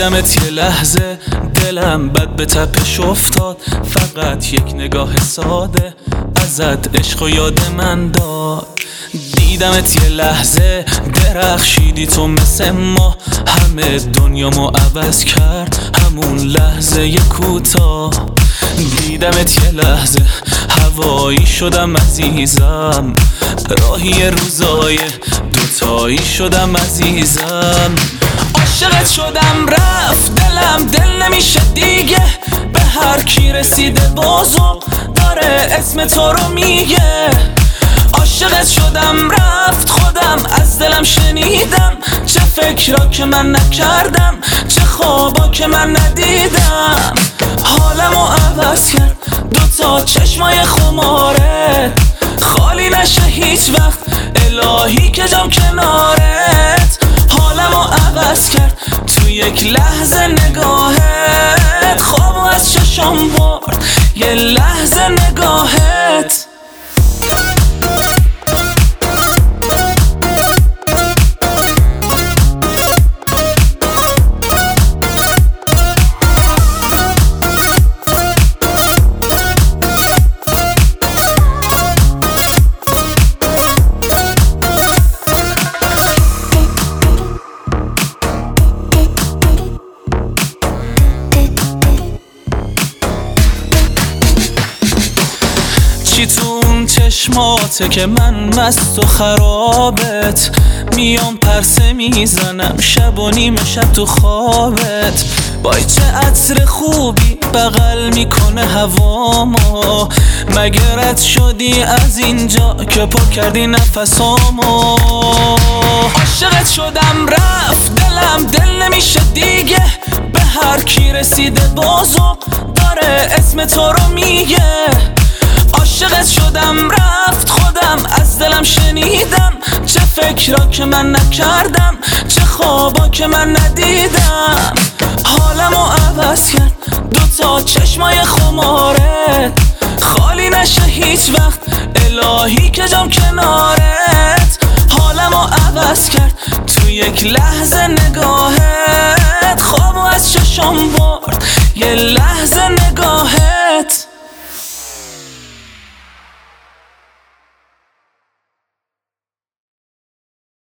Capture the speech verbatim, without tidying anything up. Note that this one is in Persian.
دیدمت یه لحظه دلم بد به تپش افتاد، فقط یک نگاه ساده ازت عشق و یاد من داد. دیدمت یه لحظه درخشیدی تو مثل ما، همه دنیامو عوض کرد همون لحظه یه کوتاه. دیدمت یه لحظه هوایی شدم عزیزم، راهی روزای دوتایی شدم عزیزم. عاشقت شدم رفت دلم دل نمیشه دیگه، به هر کی رسیده بازم داره اسم تو رو میگه. عاشقت شدم رفت خودم از دلم شنیدم، چه فکرا که من نکردم، چه خوابا که من ندیدم. حالمو عوض کرد دوتا چشمای خمارت، خالی نشه هیچ وقت الهی که جام کنارت. حالمو عوض کرد تو یک لحظه نگاهت، خوابو از چشم برد یه لحظه نگاهت. چی تو اون چشماته که من مست و خرابت، میام پرسه میزنم شب و نیمه شب تو خوابت. بای چه عطر خوبی بغل میکنه هوامو، مگه رد شدی از اینجا که پر کردی نفسامو. عاشقت شدم رفت دلم دل نمیشه دیگه، به هر کی رسیده بازم داره اسم تو رو میگه. عاشقت شدم رفت خودم از دلم شنیدم، چه فکرا که من نکردم، چه خوابا که من ندیدم. حالمو عوض کرد دوتا چشمای خمارت، خالی نشه هیچ وقت الهی که جام کنارت. حالمو عوض کرد تو یک لحظه نگاهت، خوابو از چشم برد یه لحظه نگاهت.